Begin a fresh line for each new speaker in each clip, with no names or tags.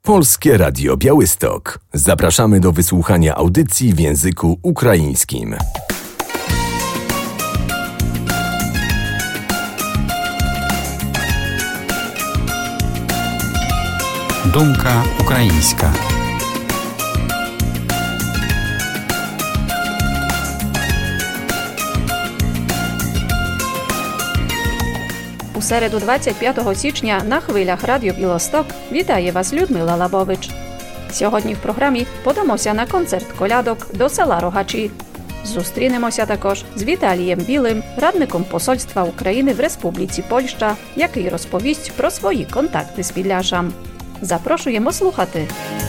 Polskie Radio Białystok. Zapraszamy do wysłuchania audycji w języku ukraińskim.
Думка українська.
У середу 25 січня на хвилях Радіо Білосток вітає вас Людмила Лабович. Сьогодні в програмі подамося на концерт колядок до села Рогачі. Зустрінемося також з Віталієм Білим, радником Посольства України в Республіці Польща, який розповість про свої контакти з Підляшем. Запрошуємо слухати.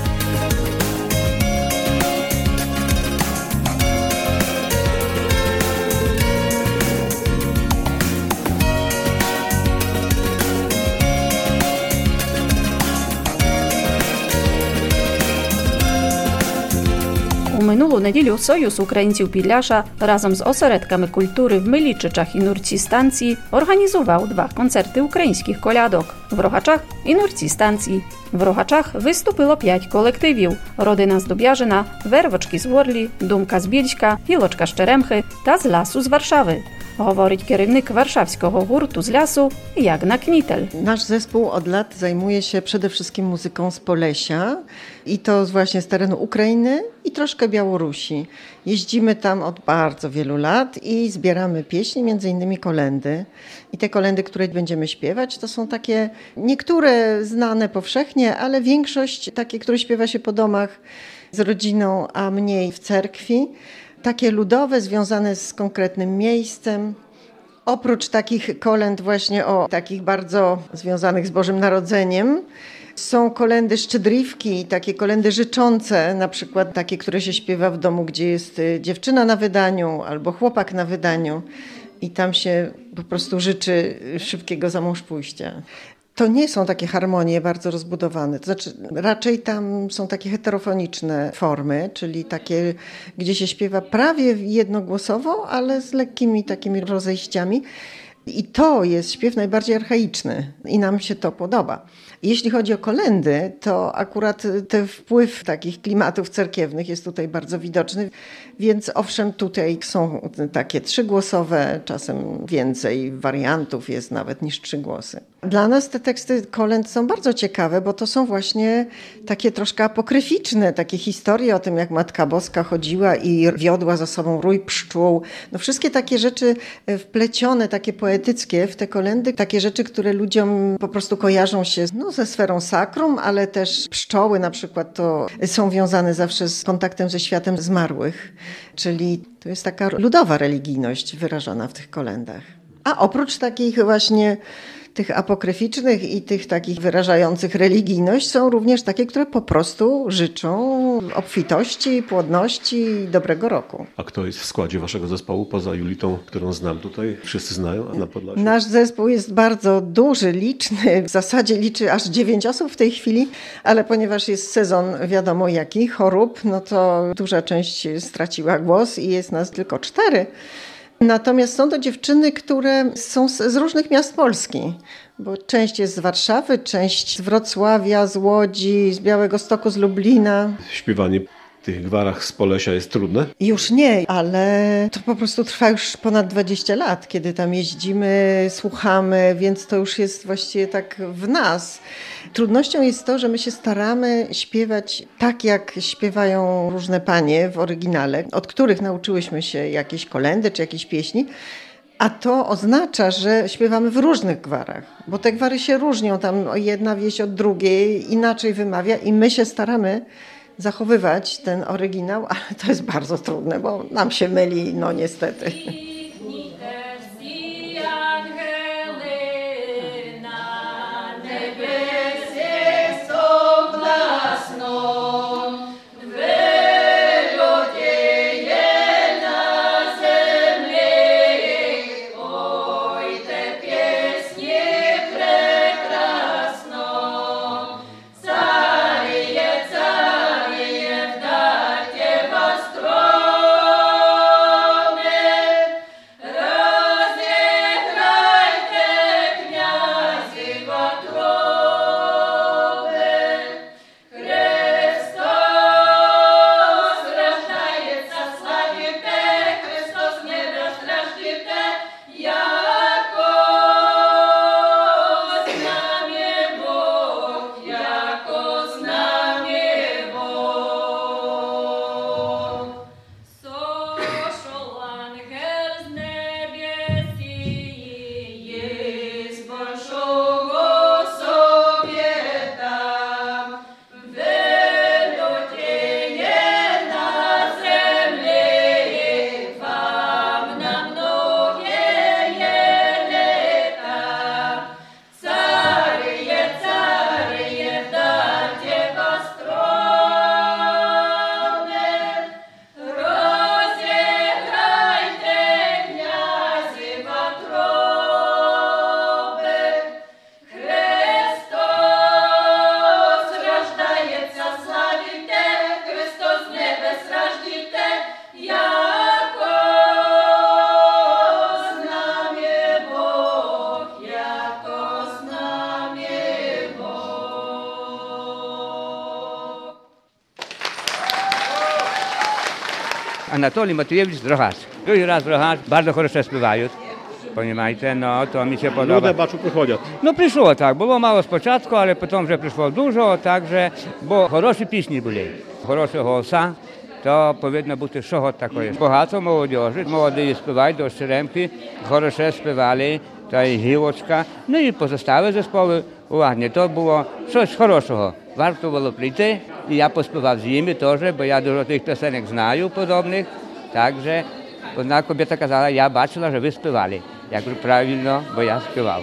У минулу неділю Союз українців Підляша разом з осередками культури в Милічичах і Нурці станції організував 2 концерти українських колядок – в Рогачах і Нурці станції. В Рогачах виступило 5 колективів – Родина з Дуб'яжина, Вервочки з Ворлі, Думка з Більська, Гілочка з Черемхи та з Ласу з Варшави. Говорить керівник warszawskiego gurtu z lasu Jagna Knitel.
Nasz zespół od lat zajmuje się przede wszystkim muzyką z Polesia i to właśnie z terenu Ukrainy i troszkę Białorusi. Jeździmy tam od bardzo wielu lat i zbieramy pieśni, między innymi kolędy. I te kolędy, które będziemy śpiewać, to są takie niektóre znane powszechnie, ale większość takie, które śpiewa się po domach z rodziną, a mniej w cerkwi. Takie ludowe, związane z konkretnym miejscem. Oprócz takich kolęd właśnie o takich bardzo związanych z Bożym Narodzeniem, są kolędy szczedriwki, takie kolędy życzące, na przykład takie, które się śpiewa w domu, gdzie jest dziewczyna na wydaniu albo chłopak na wydaniu i tam się po prostu życzy szybkiego zamążpójścia. To nie są takie harmonie bardzo rozbudowane, to znaczy raczej tam są takie heterofoniczne formy, czyli takie, gdzie się śpiewa prawie jednogłosowo, ale z lekkimi takimi rozejściami. I to jest śpiew najbardziej archaiczny i nam się to podoba. Jeśli chodzi o kolędy, to akurat ten wpływ takich klimatów cerkiewnych jest tutaj bardzo widoczny, więc owszem, tutaj są takie 3-głosowe, czasem więcej wariantów jest nawet niż 3 głosy. Dla nas te teksty kolęd są bardzo ciekawe, bo to są właśnie takie troszkę apokryficzne, takie historie o tym, jak Matka Boska chodziła i wiodła za sobą rój pszczół. No wszystkie takie rzeczy wplecione, takie poetyckie w te kolędy, takie rzeczy, które ludziom po prostu kojarzą się ze sferą sakrum, ale też pszczoły na przykład to są wiązane zawsze z kontaktem ze światem zmarłych, czyli to jest taka ludowa religijność wyrażona w tych kolędach. A oprócz takich właśnie tych apokryficznych i tych takich wyrażających religijność są również takie, które po prostu życzą obfitości, płodności i dobrego roku.
A kto jest w składzie waszego zespołu poza Julitą, którą znam tutaj? Wszyscy znają na Podlasiu?
Nasz zespół jest bardzo duży, liczny. W zasadzie liczy aż 9 osób w tej chwili, ale ponieważ jest sezon wiadomo jaki, chorób, no to duża część straciła głos i jest nas tylko 4. Natomiast są to dziewczyny, które są z różnych miast Polski, bo część jest z Warszawy, część z Wrocławia, z Łodzi, z Białegostoku, z Lublina.
Śpiewanie w tych gwarach z Polesia jest trudne?
Już nie, ale to po prostu trwa już ponad 20 lat, kiedy tam jeździmy, słuchamy, więc to już jest właściwie tak w nas. Trudnością jest to, że my się staramy śpiewać tak, jak śpiewają różne panie w oryginale, od których nauczyłyśmy się jakieś kolędy czy jakieś pieśni, a to oznacza, że śpiewamy w różnych gwarach, bo te gwary się różnią, tam jedna wieś od drugiej inaczej wymawia i my się staramy zachowywać ten oryginał, ale to jest bardzo trudne, bo nam się myli, no niestety.
Anatolij Matyjewicz Rogasz. Drugi raz Rogasz, bardzo хорошо співають. Понімаєте, ну, то мені się podoba.
Люди, бачу, приходять.
Ну, прийшло так, було мало спочатку, але потім вже прийшло дуже, так же, бо хороші пісні були, хороші голоса, то повинно бути щось таке. Багато молодіжі, молоді співають до Черемки, хороше співали, та й Гілочка, ну і позоставили зесполи, ладно, то було щось хорошого. Варто було прийти, і я поспівав з ними теж, бо я дуже тих пісенек знаю подобних, так же. Одна кобіта казала, я бачила, що ви співали. Я кажу, правильно, бо я співав.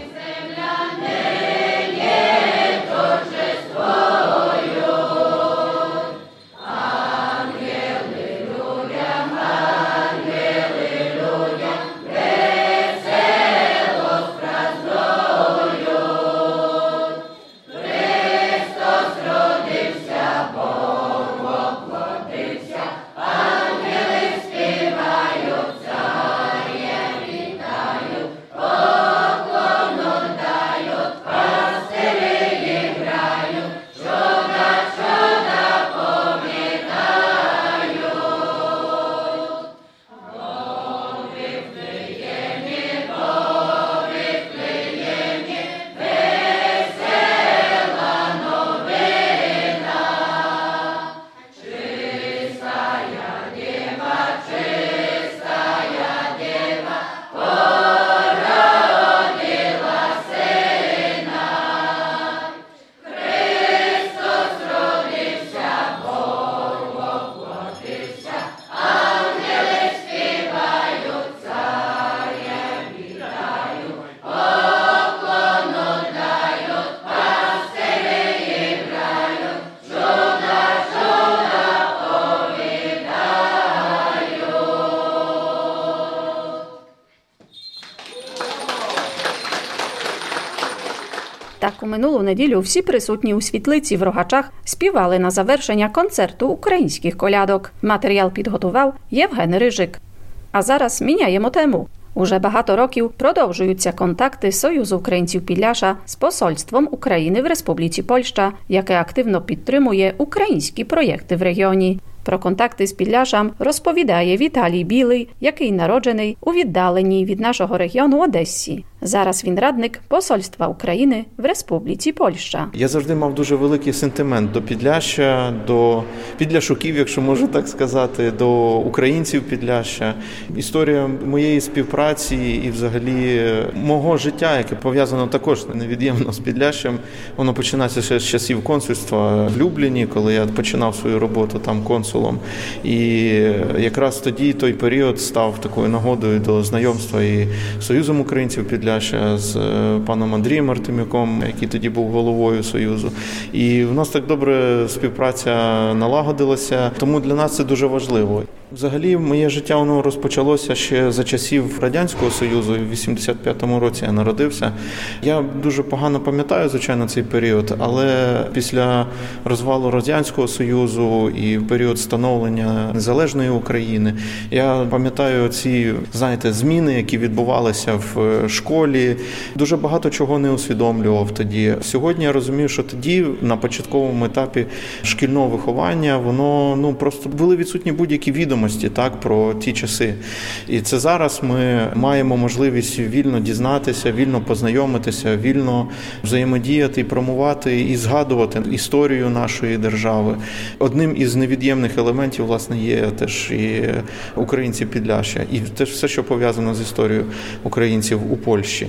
Так, у минулу неділю всі присутні у Світлиці в Рогачах співали на завершення концерту українських колядок. Матеріал підготував Євген Рижик. А зараз міняємо тему. Уже багато років продовжуються контакти Союзу українців Підляша з посольством України в Республіці Польща, яке активно підтримує українські проєкти в регіоні. Про контакти з Підляшем розповідає Віталій Білий, який народжений у віддаленій від нашого регіону Одесі. Зараз він радник посольства України в Республіці Польща.
Я завжди мав дуже великий сентимент до Підляшшя, до підляшуків, якщо можу так сказати, до українців Підляшшя. Історія моєї співпраці і взагалі мого життя, яке пов'язано також невід'ємно з Підляшшям, воно починається ще з часів консульства в Любліні, коли я починав свою роботу там консулом. І якраз тоді той період став такою нагодою до знайомства і з Союзом українців Підляшшя, з паном Андрієм Артемюком, який тоді був головою Союзу. І в нас так добре співпраця налагодилася, тому для нас це дуже важливо. Взагалі, моє життя воно розпочалося ще за часів Радянського Союзу. В 85-му році я народився. Я дуже погано пам'ятаю, звичайно, цей період, але після розвалу Радянського Союзу і в період становлення незалежної України, я пам'ятаю ці, знаєте, зміни, які відбувалися в школі. Дуже багато чого не усвідомлював тоді. Сьогодні я розумію, що тоді, на початковому етапі шкільного виховання, воно просто були відсутні будь-які відомості про ті часи. І це зараз ми маємо можливість вільно дізнатися, вільно познайомитися, вільно взаємодіяти і промувати і згадувати історію нашої держави. Одним із невід'ємних елементів, власне, є теж і українці Підляшшя. І теж все, що пов'язано з історією українців у Польщі.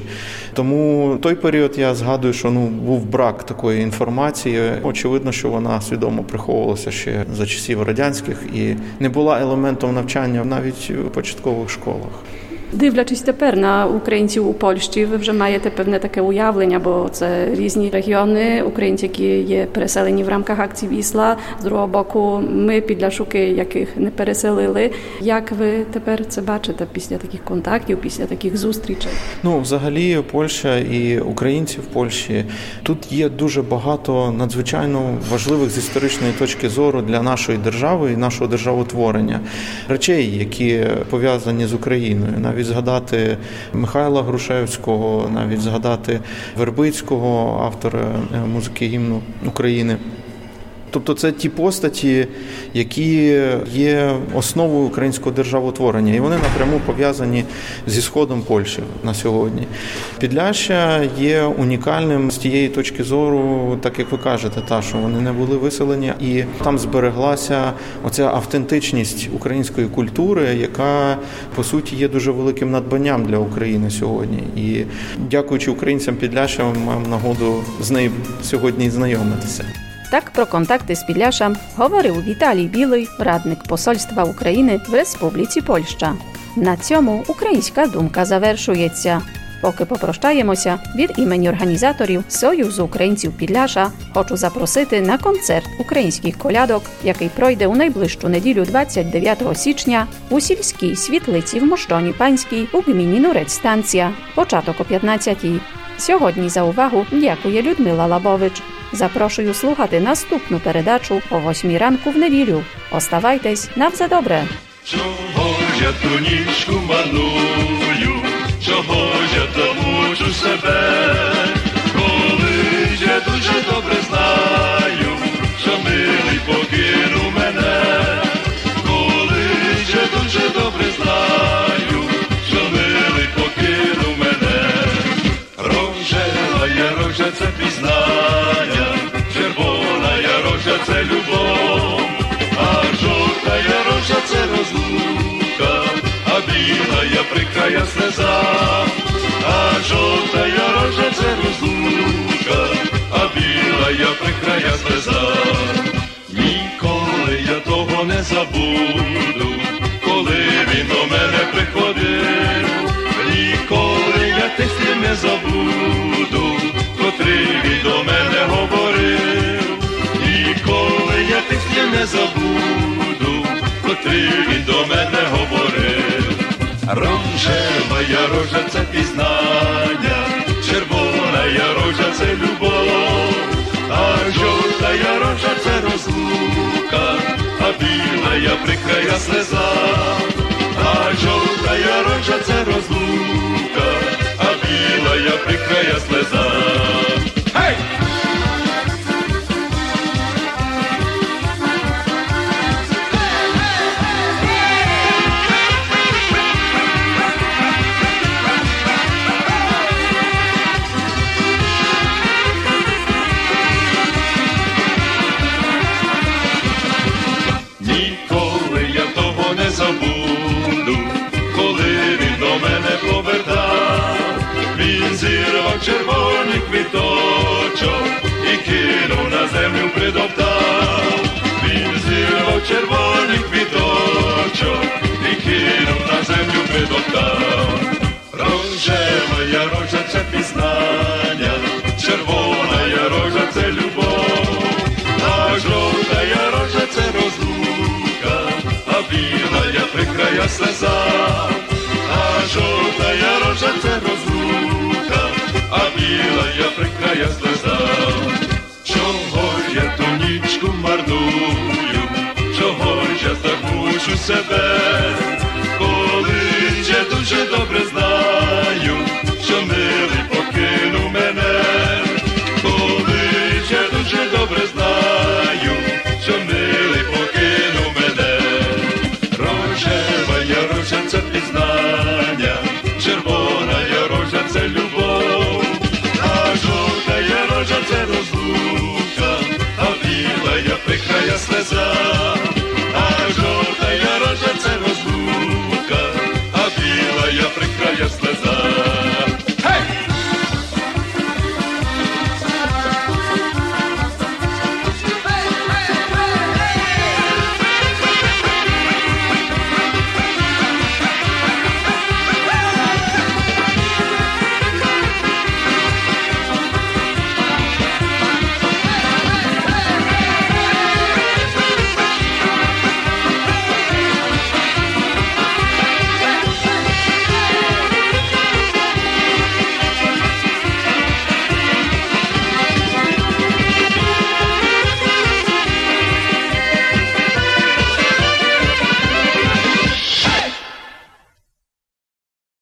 Тому той період я згадую, що був брак такої інформації. Очевидно, що вона свідомо приховувалася ще за часів радянських і не була елементом навчання навіть у початкових школах.
Дивлячись тепер на українців у Польщі, ви вже маєте певне таке уявлення, бо це різні регіони, українці, які є переселені в рамках акції «Вісла». З другого боку, ми підляшуки, яких не переселили. Як ви тепер це бачите після таких контактів, після таких зустрічей?
Взагалі, Польща і українці в Польщі, тут є дуже багато надзвичайно важливих з історичної точки зору для нашої держави і нашого державотворення речей, які пов'язані з Україною. Навіть згадати Михайла Грушевського, навіть згадати Вербицького, автора музики гімну України. Тобто це ті постаті, які є основою українського державотворення, і вони напряму пов'язані зі сходом Польщі на сьогодні. Підляшшя є унікальним з тієї точки зору, так як ви кажете, що вони не були виселені, і там збереглася оця автентичність української культури, яка, по суті, є дуже великим надбанням для України сьогодні. І дякуючи українцям Підляшшя, ми маємо нагоду з нею сьогодні знайомитися.
Так про контакти з Підляшшям говорив Віталій Білий, радник Посольства України в Республіці Польща. На цьому українська думка завершується. Поки попрощаємося, від імені організаторів Союзу українців Підляшша хочу запросити на концерт українських колядок, який пройде у найближчу неділю 29 січня у сільській світлиці в Мощоні Панській у гміні Нурець-Станція. Початок о 15-й. Сьогодні за увагу дякує Людмила Лабович. Запрошую слухати наступну передачу о 8 ранку в неділю. Оставайтесь, на все добре!
Чого ж я тонічку маную, чого ж я тому мучу себе, коли ж я дуже добре знаю, що милий покинув мене, коли ж я дуже добре знаю, що милий покинув мене. Рожева я рожа це пізнання, червона я рожа це любов, а жовта я рожа це розлука, а біла я прикра слеза, а жовта я рожа це розлука, а біла я прикра слеза. Ніколи я того не забуду, коли він до мене приходив, ніколи я тих слів не забуду, котрий він до мене говорив, ніколи я тих слів не забуду, котрий він до мене говорив. Рожева я рожа це пізнання, червона я рожа це любов, а жовта я рожа це розлука, а біла я прикра слеза, а жовта я рожа це розлука, а біла я прикра слеза. Гей! Червоний квіточок і кинув на землю, придоптав. Він зірвав червоний квіточок і кинув на землю, придоптав. Рожева я рожа це пізнання, червона я рожа це любов, а жовта я рожа це розлука, а біла я прикра слеза, а жовта я рожа це розлука, а біла я прикра слеза. Чого ж я ту нічку марную, чого ж я так мучу себе, коли ж я дуже добре знаю, що милий покинув мене, коли ж я дуже добре знаю, що милий покинув мене. Рожева я рожа це пізнання, червона я рожа це любов, а жовта я рожа це розлука, а біла я прикра слеза.